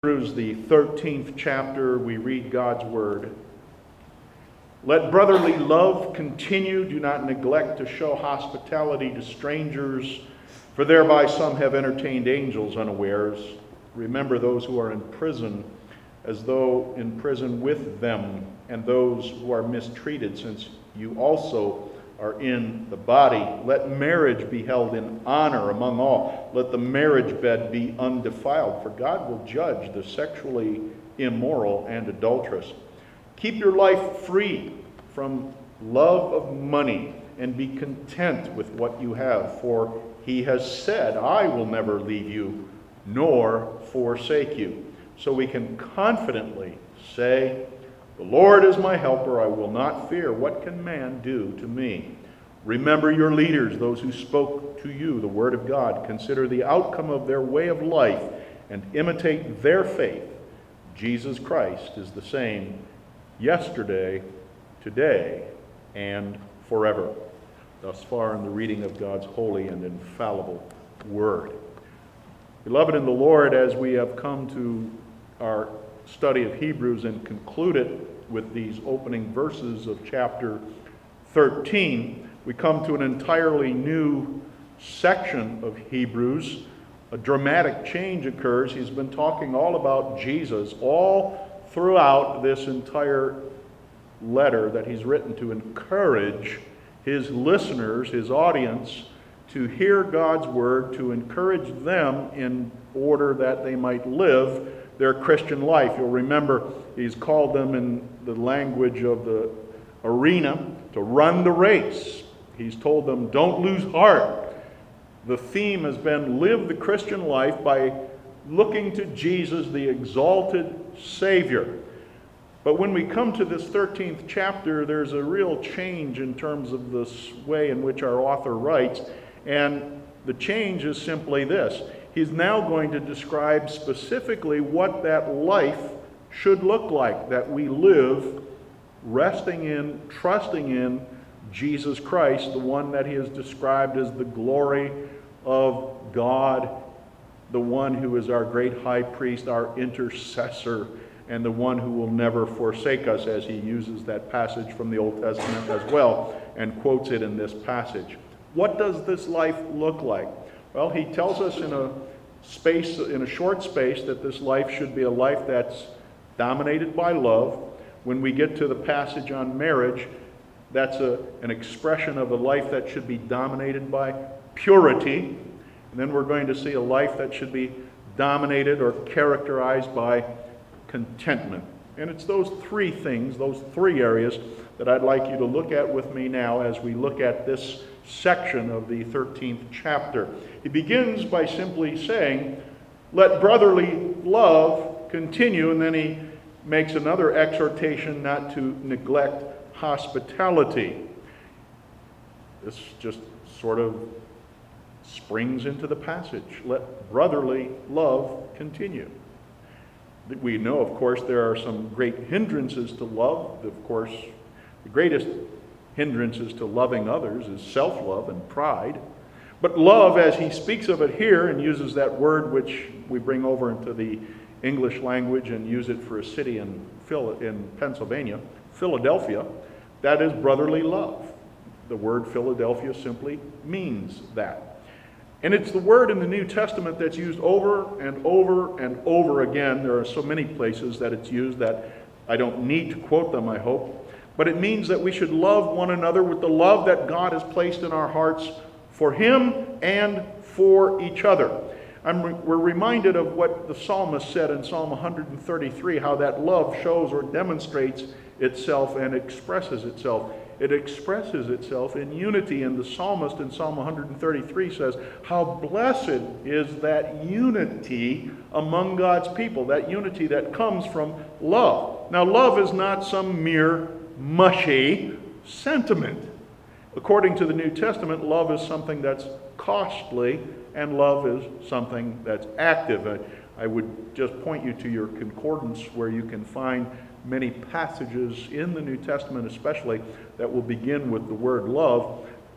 Hebrews, the 13th chapter, we read God's word. Let brotherly love continue. Do not neglect to show hospitality to strangers, for thereby some have entertained angels unawares. Remember those who are in prison, as though in prison with them, and those who are mistreated, since you also are in the body. Let marriage be held in honor among all. Let the marriage bed be undefiled, for God will judge the sexually immoral and adulterous. Keep your life free from love of money, and be content with what you have, for he has said, I will never leave you nor forsake you. So we can confidently say, the Lord is my helper, I will not fear. What can man do to me? Remember your leaders, those who spoke to you the word of God. Consider the outcome of their way of life and imitate their faith. Jesus Christ is the same yesterday, today, and forever. Thus far in the reading of God's holy and infallible word. Beloved in the Lord, as we have come to our study of Hebrews and conclude it with these opening verses of chapter 13, we come to an entirely new section of Hebrews. A dramatic change occurs. He's been talking all about Jesus all throughout this entire letter that he's written to encourage his listeners, his audience, to hear God's word, to encourage them in order that they might live their Christian life. You'll remember he's called them in the language of the arena to run the race. He's told them, don't lose heart. The theme has been live the Christian life by looking to Jesus, the exalted Savior. But when we come to this 13th chapter, there's a real change in terms of this way in which our author writes. And the change is simply this. He's now going to describe specifically what that life should look like, that we live resting in, trusting in Jesus Christ, the one that he has described as the glory of God, the one who is our great high priest, our intercessor, and the one who will never forsake us, as he uses that passage from the Old Testament as well and quotes it in this passage. What does this life look like? Well, he tells us in a short space that this life should be a life that's dominated by love. When we get to the passage on marriage, that's an expression of a life that should be dominated by purity. And then we're going to see a life that should be dominated or characterized by contentment. And it's those three things, those three areas that I'd like you to look at with me now as we look at this section of the 13th chapter. He begins by simply saying, let brotherly love continue, and then he makes another exhortation not to neglect hospitality. This just sort of springs into the passage. Let brotherly love continue. We know, of course, there are some great hindrances to love. Of course, the greatest hindrances to loving others is self-love and pride. But love, as he speaks of it here and uses that word which we bring over into the English language and use it for a city in Pennsylvania, Philadelphia, that is brotherly love. The word Philadelphia simply means that. And it's the word in the New Testament that's used over and over and over again. There are so many places that it's used that I don't need to quote them, I hope. But it means that we should love one another with the love that God has placed in our hearts for him and for each other. We're reminded of what the psalmist said in Psalm 133, how that love shows or demonstrates itself and expresses itself. It expresses itself in unity, and the psalmist in Psalm 133 says, how blessed is that unity among God's people, that unity that comes from love. Now, love is not some mere mushy sentiment. According to the New Testament, love is something that's costly, and love is something that's active. I would just point you to your concordance where you can find many passages in the New Testament especially that will begin with the word love.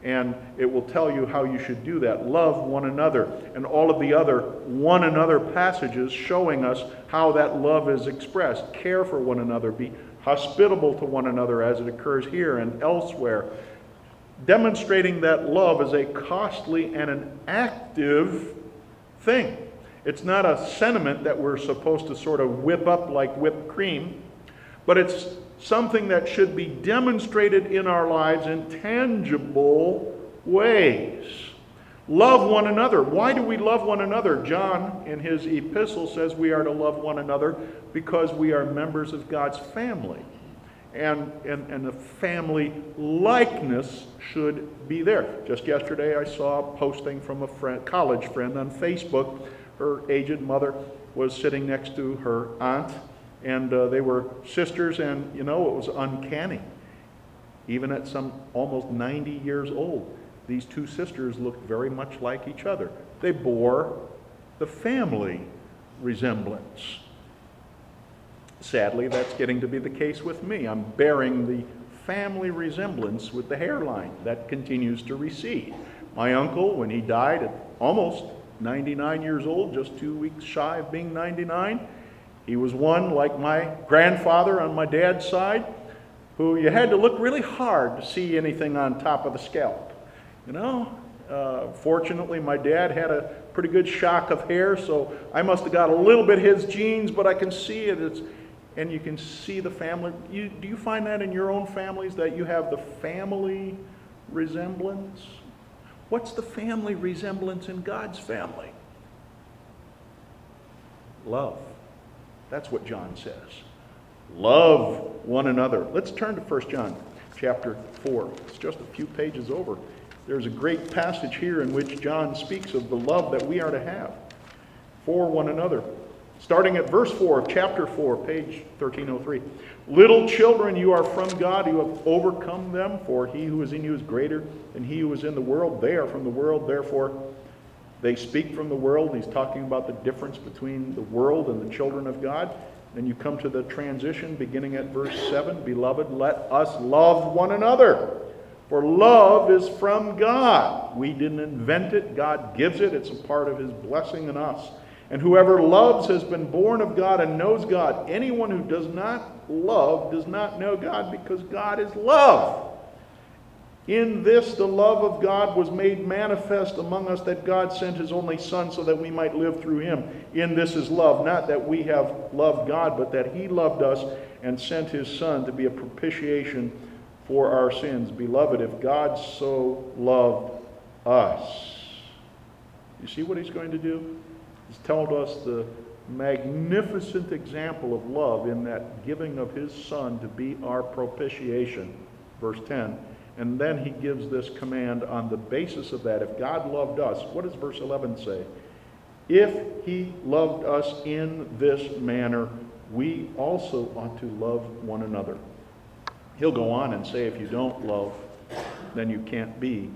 And it will tell you how you should do that. Love one another. And all of the other one another passages showing us how that love is expressed. Care for one another. Be hospitable to one another as it occurs here and elsewhere. Demonstrating that love is a costly and an active thing. It's not a sentiment that we're supposed to sort of whip up like whipped cream, but it's something that should be demonstrated in our lives in tangible ways. Love one another. Why do we love one another? John, in his epistle, says we are to love one another because we are members of God's family. And the family likeness should be there. Just yesterday I saw a posting from a college friend on Facebook. Her aged mother was sitting next to her aunt, and they were sisters, and it was uncanny. Even at some almost 90 years old, these two sisters looked very much like each other. They bore the family resemblance. Sadly, that's getting to be the case with me. I'm bearing the family resemblance with the hairline. That continues to recede. My uncle, when he died at almost 99 years old, just 2 weeks shy of being 99, he was one, like my grandfather on my dad's side, who you had to look really hard to see anything on top of the scalp. Fortunately, my dad had a pretty good shock of hair, so I must have got a little bit his genes, but I can see it. And you can see the family. Do you find that in your own families, that you have the family resemblance? What's the family resemblance in God's family? Love. That's what John says. Love one another. Let's turn to 1 John chapter 4. It's just a few pages over. There's a great passage here in which John speaks of the love that we are to have for one another. Starting at verse 4 of chapter 4, page 1303. Little children, you are from God, you have overcome them, for he who is in you is greater than he who is in the world. They are from the world, therefore they speak from the world. And he's talking about the difference between the world and the children of God. Then you come to the transition beginning at verse 7. Beloved, let us love one another, for love is from God. We didn't invent it. God gives it. It's a part of his blessing in us. And whoever loves has been born of God and knows God. Anyone who does not love does not know God, because God is love. In this the love of God was made manifest among us, that God sent his only Son so that we might live through him. In this is love, not that we have loved God, but that he loved us and sent his Son to be a propitiation for our sins. Beloved, if God so loved us, you see what he's going to do? He's told us the magnificent example of love in that giving of his Son to be our propitiation. Verse 10. And then he gives this command on the basis of that. If God loved us, what does verse 11 say? If he loved us in this manner, we also ought to love one another. He'll go on and say, if you don't love, then you can't be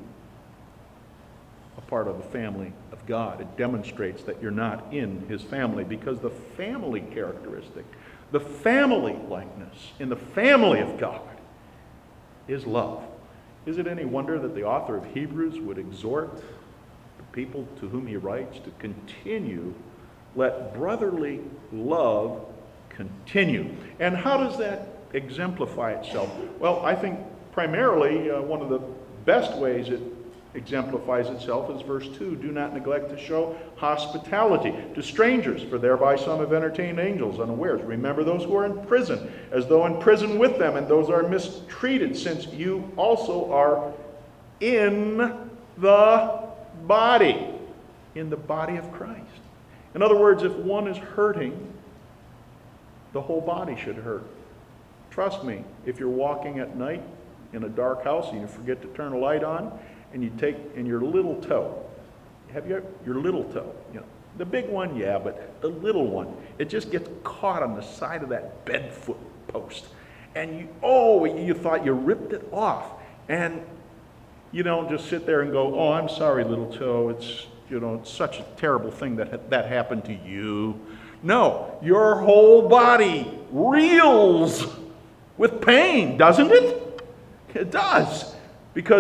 a part of the family of God. It demonstrates that you're not in his family, because the family characteristic, the family likeness in the family of God is love. Is it any wonder that the author of Hebrews would exhort the people to whom he writes to continue, let brotherly love continue. And how does that exemplify itself? Well, I think primarily one of the best ways it exemplifies itself is verse 2. Do not neglect to show hospitality to strangers, for thereby some have entertained angels unawares. Remember those who are in prison, as though in prison with them, and those who are mistreated, since you also are in the body of Christ. In other words, if one is hurting, the whole body should hurt. Trust me, if you're walking at night in a dark house and you forget to turn a light on, and you take in your little toe, your little toe, the big one, yeah, but the little one, it just gets caught on the side of that bed foot post, and you thought you ripped it off, and you don't just sit there and go, oh, I'm sorry, little toe, it's such a terrible thing that happened to you. No, your whole body reels with pain, doesn't it? It does, because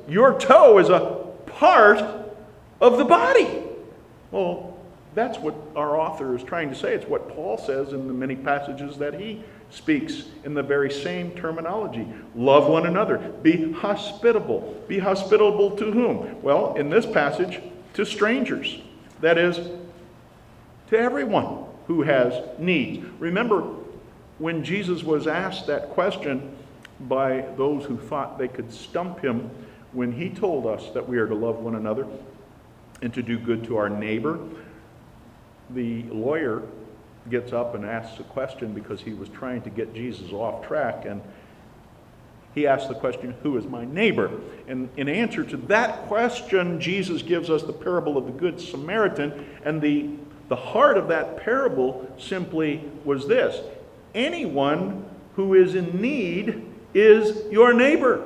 your toe is a part of the body. Well, that's what our author is trying to say. It's what Paul says in the many passages that he speaks in the very same terminology. Love one another. Be hospitable. Be hospitable to whom? Well, in this passage, to strangers. That is, to everyone who has needs. Remember, when Jesus was asked that question by those who thought they could stump him, when he told us that we are to love one another and to do good to our neighbor, the lawyer gets up and asks a question because he was trying to get Jesus off track, and he asked the question, who is my neighbor? And in answer to that question, Jesus gives us the parable of the Good Samaritan, and the heart of that parable simply was this: anyone who is in need is your neighbor.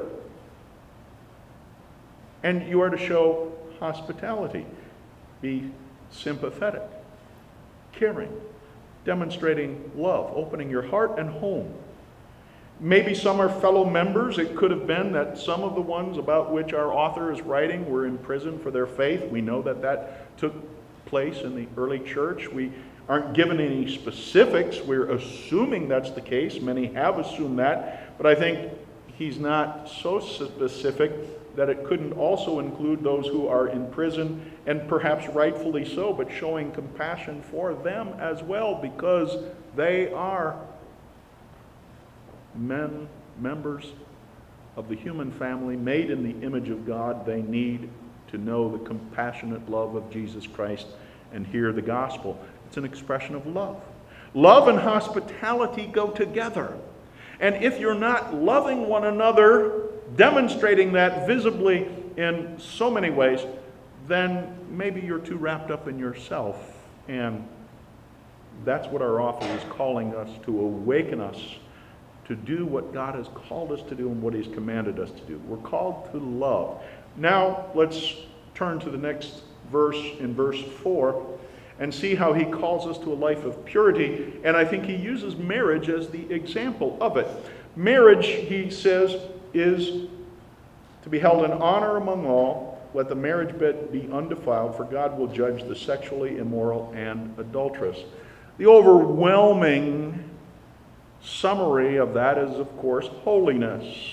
And you are to show hospitality, be sympathetic, caring, demonstrating love, opening your heart and home. Maybe some are fellow members. It could have been that some of the ones about which our author is writing were in prison for their faith. We know that that took place in the early church. We aren't given any specifics. We're assuming that's the case. Many have assumed that. But I think he's not so specific that it couldn't also include those who are in prison, and perhaps rightfully so, but showing compassion for them as well, because they are members of the human family, made in the image of God. They need to know the compassionate love of Jesus Christ and hear the gospel. It's an expression of love. Love and hospitality go together. And if you're not loving one another, demonstrating that visibly in so many ways, then maybe you're too wrapped up in yourself. And that's what our author is calling us to, awaken us to do what God has called us to do and what he's commanded us to do. We're called to love. Now let's turn to the next verse, in verse 4, and see how he calls us to a life of purity. And I think he uses marriage as the example of it. Marriage, he says, is to be held in honor among all. Let the marriage bed be undefiled, for God will judge the sexually immoral and adulterous. The overwhelming summary of that is, of course, holiness.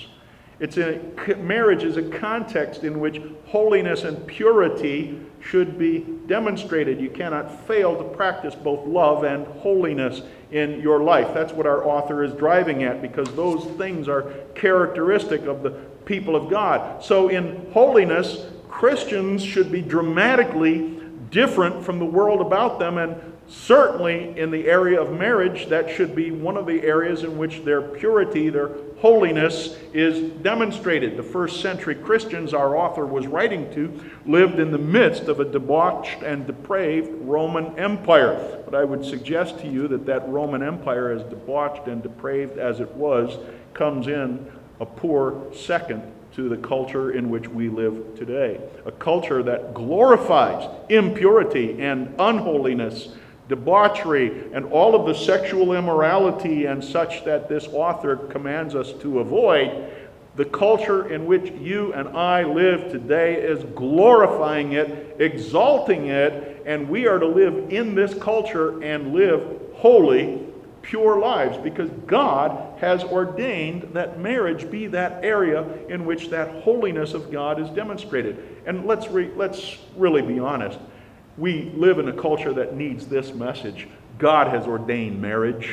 Marriage is a context in which holiness and purity should be demonstrated. You cannot fail to practice both love and holiness in your life. That's what our author is driving at, because those things are characteristic of the people of God. So in holiness, Christians should be dramatically different from the world about them, and certainly in the area of marriage, that should be one of the areas in which their purity, their holiness is demonstrated. The first century Christians our author was writing to lived in the midst of a debauched and depraved Roman Empire. But I would suggest to you that that Roman Empire, as debauched and depraved as it was, comes in a poor second to the culture in which we live today. A culture that glorifies impurity and unholiness, debauchery, and all of the sexual immorality and such that this author commands us to avoid. The culture in which you and I live today is glorifying it, exalting it, and we are to live in this culture and live holy, pure lives, because God has ordained that marriage be that area in which that holiness of God is demonstrated. And let's really be honest. We live in a culture that needs this message. God has ordained marriage.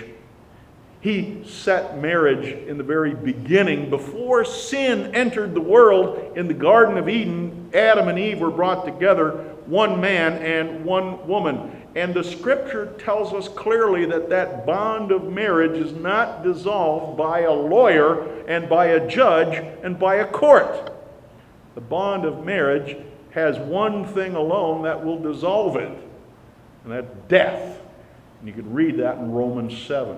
He set marriage in the very beginning. Before sin entered the world in the Garden of Eden, Adam and Eve were brought together, one man and one woman. And the Scripture tells us clearly that that bond of marriage is not dissolved by a lawyer and by a judge and by a court. The bond of marriage has one thing alone that will dissolve it, and that's death. And you can read that in Romans 7.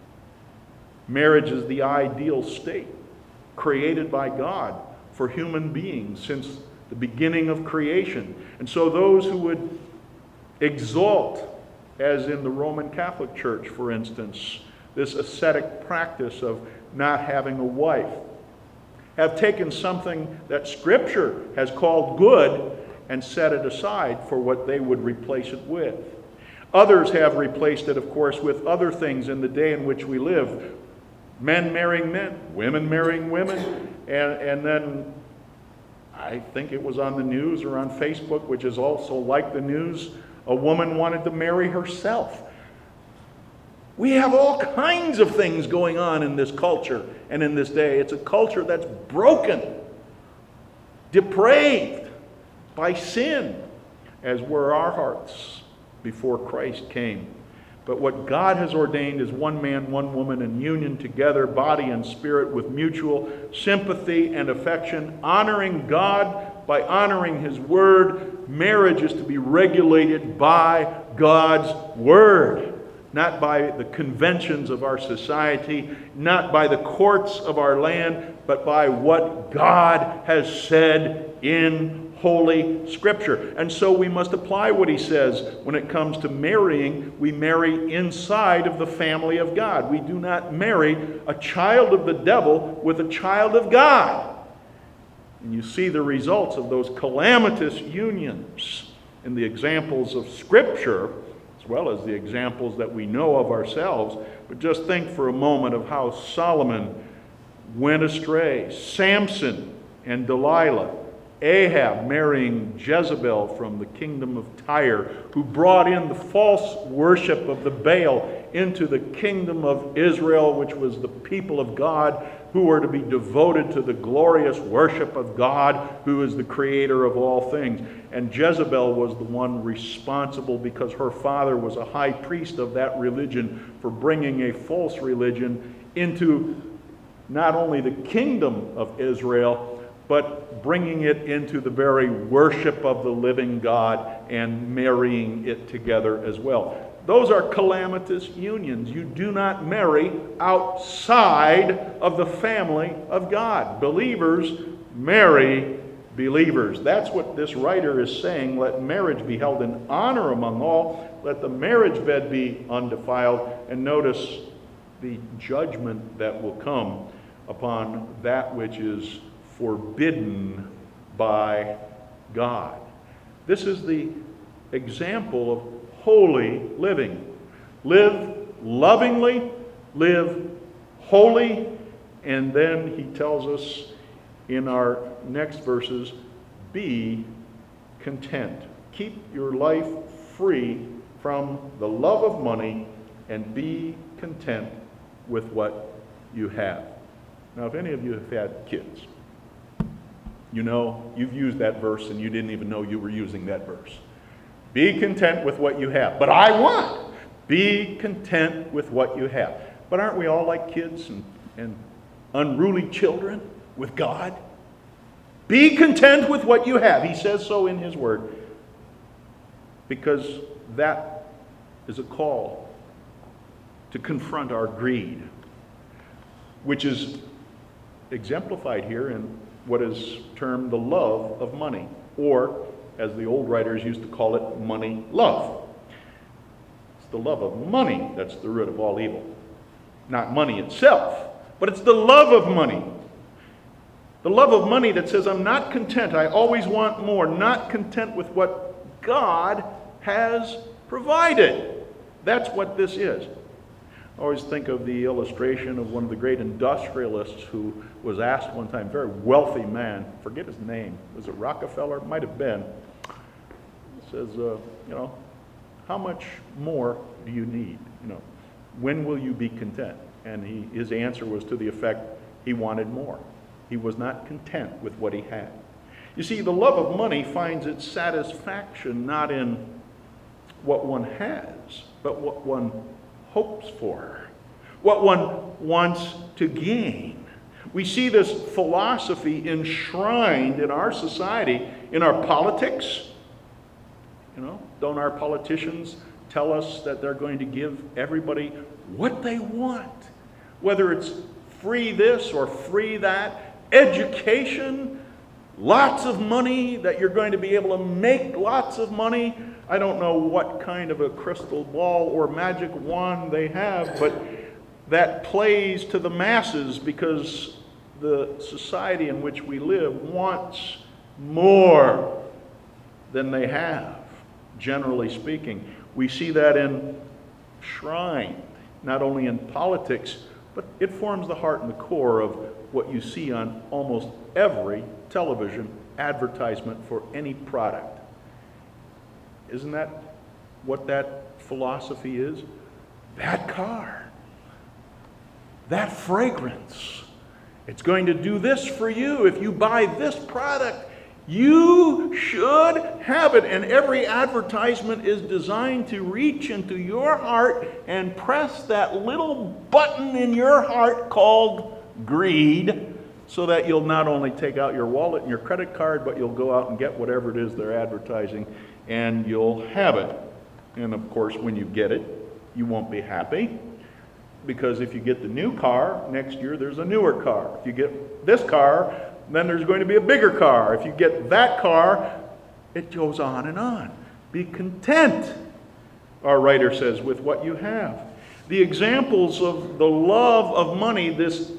Marriage is the ideal state created by God for human beings since the beginning of creation. And so those who would exalt, as in the Roman Catholic Church, for instance, this ascetic practice of not having a wife, have taken something that Scripture has called good and set it aside for what they would replace it with. Others have replaced it, of course, with other things in the day in which we live. Men marrying men, women marrying women, and then I think it was on the news or on Facebook, which is also like the news, a woman wanted to marry herself. We have all kinds of things going on in this culture and in this day. It's a culture that's broken, depraved by sin, as were our hearts before Christ came. But what God has ordained is one man, one woman in union together, body and spirit, with mutual sympathy and affection, honoring God by honoring His Word. Marriage is to be regulated by God's Word, not by the conventions of our society, not by the courts of our land, but by what God has said in Holy Scripture. And so we must apply what He says when it comes to marrying. We marry inside of the family of God. We do not marry a child of the devil with a child of God. And you see the results of those calamitous unions in the examples of Scripture, as well as the examples that we know of ourselves. But just think for a moment of how Solomon went astray, Samson and Delilah, Ahab marrying Jezebel from the kingdom of Tyre, who brought in the false worship of the Baal into the kingdom of Israel, which was the people of God, who were to be devoted to the glorious worship of God, who is the creator of all things. And Jezebel was the one responsible, because her father was a high priest of that religion, for bringing a false religion into not only the kingdom of Israel, but bringing it into the very worship of the living God and marrying it together as well. Those are calamitous unions. You do not marry outside of the family of God. Believers marry believers. That's what this writer is saying. Let marriage be held in honor among all. Let the marriage bed be undefiled. And notice the judgment that will come upon that which is forbidden by God. This is the example of holy living. Live lovingly, live holy, and then he tells us in our next verses, be content. Keep your life free from the love of money and be content with what you have. Now, if any of you have had kids, you know, you've used that verse and you didn't even know you were using that verse. Be content with what you have. But I want. Be content with what you have. But aren't we all like kids and unruly children with God? Be content with what you have. He says so in His Word. Because that is a call to confront our greed, which is exemplified here in what is termed the love of money, or as the old writers used to call it, money love. It's the love of money that's the root of all evil. Not money itself, but it's the love of money. The love of money that says, I'm not content, I always want more, not content with what God has provided. That's what this is. I always think of the illustration of one of the great industrialists who was asked one time, very wealthy man, forget his name, was it Rockefeller? Might have been. He says, how much more do you need? When will you be content? And his answer was to the effect, he wanted more. He was not content with what he had. You see, the love of money finds its satisfaction not in what one has, but what one hopes for, what one wants to gain. We see this philosophy enshrined in our society, in our politics. Don't our politicians tell us that they're going to give everybody what they want? Whether it's free this or free that, education, lots of money, that you're going to be able to make lots of money. I don't know what kind of a crystal ball or magic wand they have, but that plays to the masses because the society in which we live wants more than they have, generally speaking. We see that enshrined, not only in politics, but it forms the heart and the core of what you see on almost every television advertisement for any product. Isn't that what that philosophy is? That car, that fragrance, it's going to do this for you. If you buy this product, you should have it. And every advertisement is designed to reach into your heart and press that little button in your heart called greed, so that you'll not only take out your wallet and your credit card, but you'll go out and get whatever it is they're advertising, and you'll have it. And of course, when you get it, you won't be happy, because if you get the new car, next year there's a newer car. If you get this car, then there's going to be a bigger car. If you get that car, it goes on and on. Be content, our writer says, with what you have. The examples of the love of money, this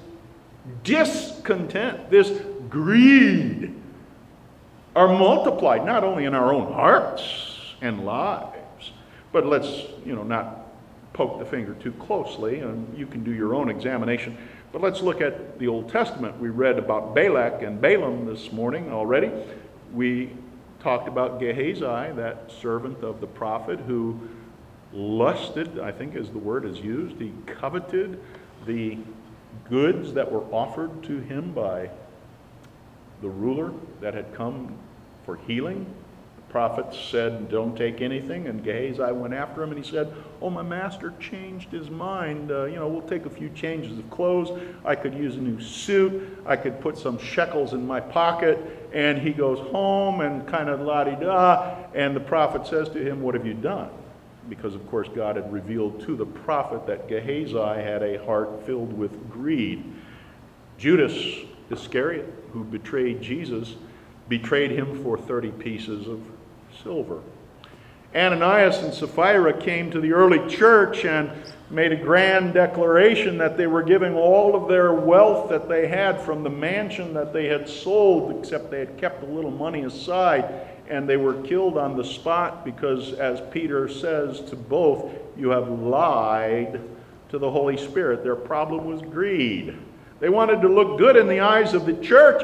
discontent, this greed, are multiplied not only in our own hearts and lives, but let's not poke the finger too closely, and you can do your own examination. But let's look at the Old Testament. We read about Balak and Balaam this morning already. We talked about Gehazi, that servant of the prophet who lusted, I think as the word is used. He coveted the goods that were offered to him by the ruler that had come for healing. The prophet said, don't take anything, and Gehazi went after him, and he said, oh, my master changed his mind. We'll take a few changes of clothes. I could use a new suit. I could put some shekels in my pocket. And he goes home and kind of la-di-da, and the prophet says to him, what have you done? Because, of course, God had revealed to the prophet that Gehazi had a heart filled with greed. Judas Iscariot, who betrayed Jesus, betrayed him for 30 pieces of silver. Ananias and Sapphira came to the early church and made a grand declaration that they were giving all of their wealth that they had from the mansion that they had sold, except they had kept a little money aside, and they were killed on the spot because, as Peter says to both, you have lied to the Holy Spirit. Their problem was greed. They wanted to look good in the eyes of the church,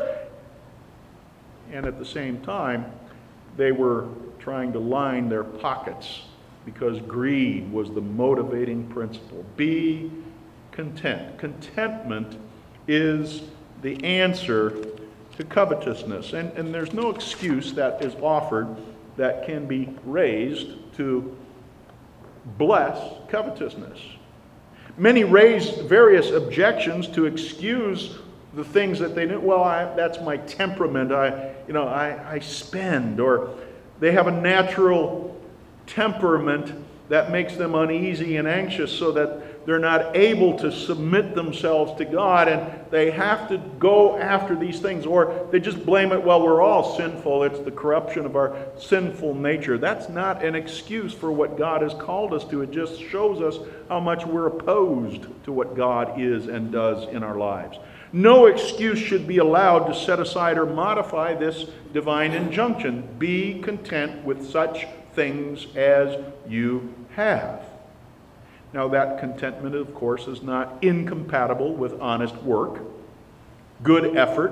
and at the same time, they were trying to line their pockets because greed was the motivating principle. Be content. Contentment is the answer to covetousness. And there's no excuse that is offered that can be raised to bless covetousness. Many raise various objections to excuse the things that they do. Well, that's my temperament. I spend, or they have a natural temperament that makes them uneasy and anxious, so that they're not able to submit themselves to God, and they have to go after these things, or they just blame it, well, we're all sinful. It's the corruption of our sinful nature. That's not an excuse for what God has called us to. It just shows us how much we're opposed to what God is and does in our lives. No excuse should be allowed to set aside or modify this divine injunction. Be content with such things as you have. Now, that contentment, of course, is not incompatible with honest work, good effort.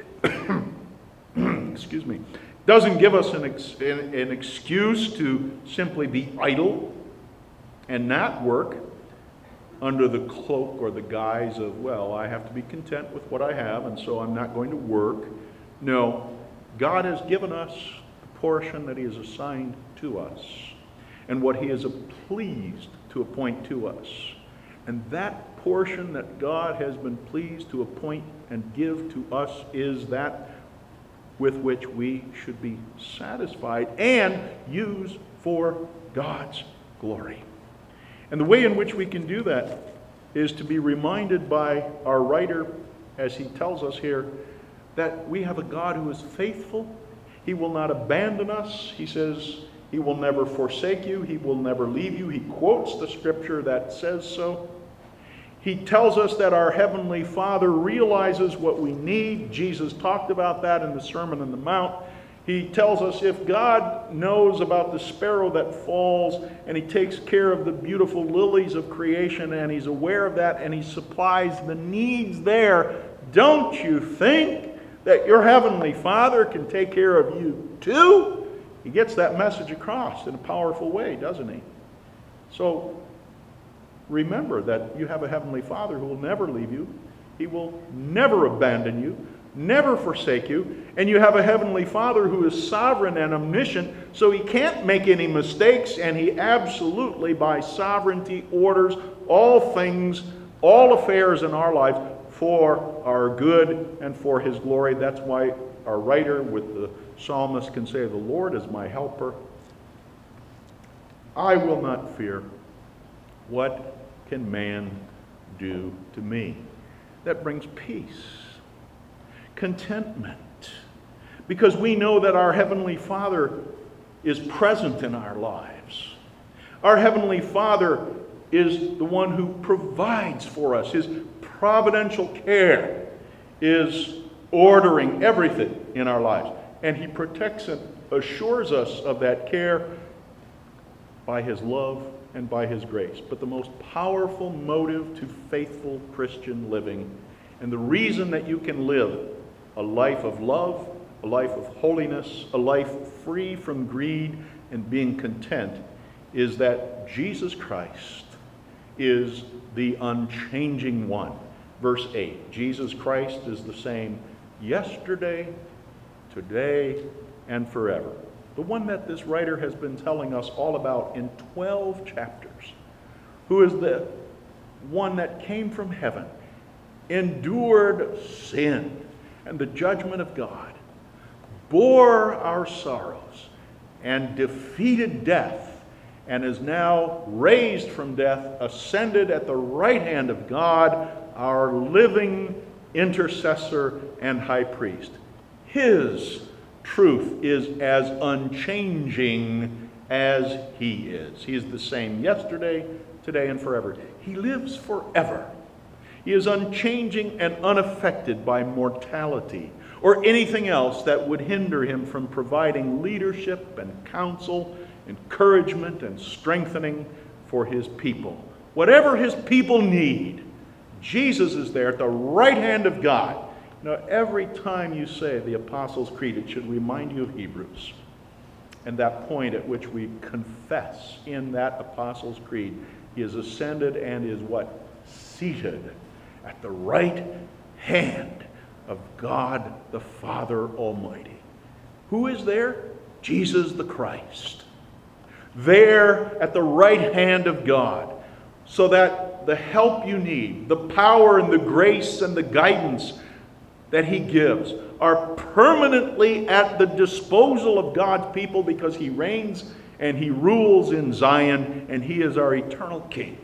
Excuse me. Doesn't give us an excuse to simply be idle and not work under the cloak or the guise of, well, I have to be content with what I have, and so I'm not going to work. No, God has given us the portion that He has assigned to us and what He is pleased to appoint to us. And that portion that God has been pleased to appoint and give to us is that with which we should be satisfied and use for God's glory. And the way in which we can do that is to be reminded by our writer, as he tells us here, that we have a God who is faithful. He will not abandon us. He says He will never forsake you. He will never leave you. He quotes the scripture that says so. He tells us that our Heavenly Father realizes what we need. Jesus talked about that in the Sermon on the Mount. He tells us if God knows about the sparrow that falls, and He takes care of the beautiful lilies of creation, and He's aware of that, and He supplies the needs there, don't you think that your Heavenly Father can take care of you too? He gets that message across in a powerful way, doesn't He? So remember that you have a Heavenly Father who will never leave you. He will never abandon you, never forsake you. And you have a Heavenly Father who is sovereign and omniscient, so He can't make any mistakes, and He absolutely, by sovereignty, orders all things, all affairs in our lives for our good and for His glory. That's why our writer with the psalmist can say, "The Lord is my helper. I will not fear. What can man do to me?" That brings peace, contentment, because we know that our Heavenly Father is present in our lives. Our Heavenly Father is the one who provides for us. His providential care is ordering everything in our lives, and He protects and assures us of that care by His love and by His grace. But the most powerful motive to faithful Christian living, and the reason that you can live a life of love, a life of holiness, a life free from greed and being content, is that Jesus Christ is the unchanging one. Verse 8, Jesus Christ is the same yesterday, today, and forever. The one that this writer has been telling us all about in 12 chapters, who is the one that came from heaven, endured sin and the judgment of God, bore our sorrows, and defeated death, and is now raised from death, ascended at the right hand of God, our living intercessor and high priest. His truth is as unchanging as He is. He is the same yesterday, today, and forever. He lives forever. He is unchanging and unaffected by mortality or anything else that would hinder Him from providing leadership and counsel, encouragement and strengthening for His people. Whatever His people need, Jesus is there at the right hand of God. Now, every time you say the Apostles' Creed, it should remind you of Hebrews. And that point at which we confess in that Apostles' Creed, He is ascended and is what? Seated at the right hand of God the Father Almighty. Who is there? Jesus the Christ. There at the right hand of God, so that the help you need, the power and the grace and the guidance that He gives are permanently at the disposal of God's people, because He reigns and He rules in Zion, and He is our eternal King.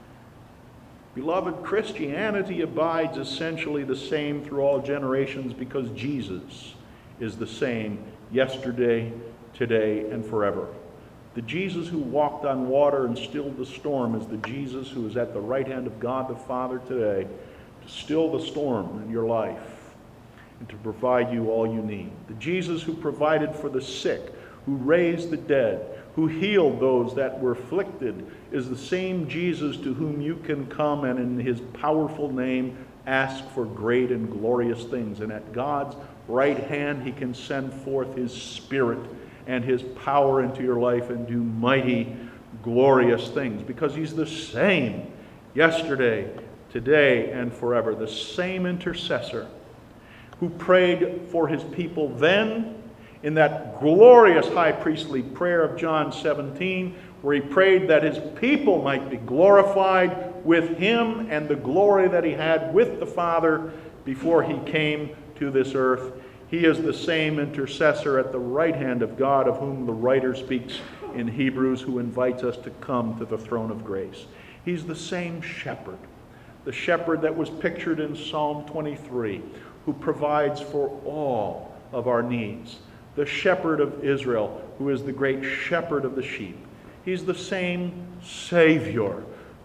Beloved, Christianity abides essentially the same through all generations, because Jesus is the same yesterday, today, and forever. The Jesus who walked on water and stilled the storm is the Jesus who is at the right hand of God the Father today to still the storm in your life and to provide you all you need. The Jesus who provided for the sick, who raised the dead, who healed those that were afflicted, is the same Jesus to whom you can come and in His powerful name ask for great and glorious things. And at God's right hand He can send forth His Spirit and His power into your life and do mighty, glorious things, because He's the same yesterday, today, and forever. The same intercessor who prayed for His people then in that glorious high priestly prayer of John 17, where He prayed that His people might be glorified with Him and the glory that He had with the Father before He came to this earth. He is the same intercessor at the right hand of God, of whom the writer speaks in Hebrews, who invites us to come to the throne of grace. He's the same shepherd, the shepherd that was pictured in Psalm 23, who provides for all of our needs. The shepherd of Israel, who is the great shepherd of the sheep. He's the same Savior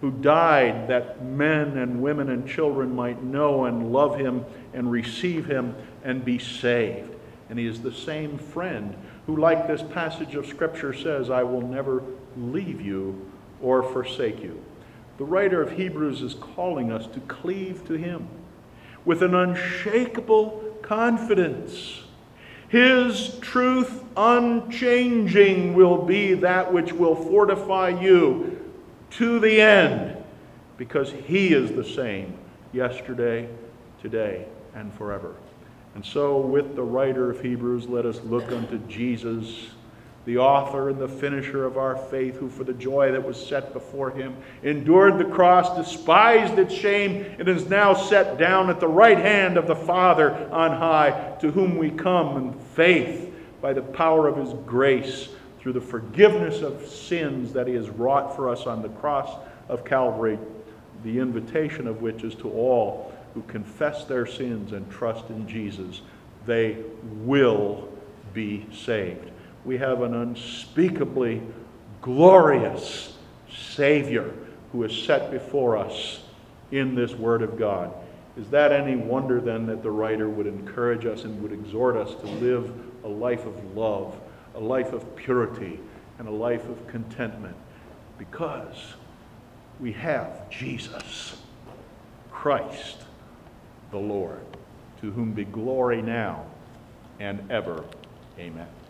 who died that men and women and children might know and love him and receive him and be saved. And he is the same friend who, like this passage of Scripture says, I will never leave you or forsake you. The writer of Hebrews is calling us to cleave to him with an unshakable confidence. His truth, unchanging, will be that which will fortify you to the end, because he is the same yesterday, today, and forever. And so, with the writer of Hebrews, let us look unto Jesus, the author and the finisher of our faith, who for the joy that was set before him endured the cross, despised its shame, and is now set down at the right hand of the Father on high, to whom we come in faith by the power of his grace, through the forgiveness of sins that he has wrought for us on the cross of Calvary, the invitation of which is to all who confess their sins and trust in Jesus. They will be saved. We have an unspeakably glorious Savior who is set before us in this Word of God. Is that any wonder then that the writer would encourage us and would exhort us to live a life of love, a life of purity, and a life of contentment? Because we have Jesus Christ the Lord, to whom be glory now and ever. Amen.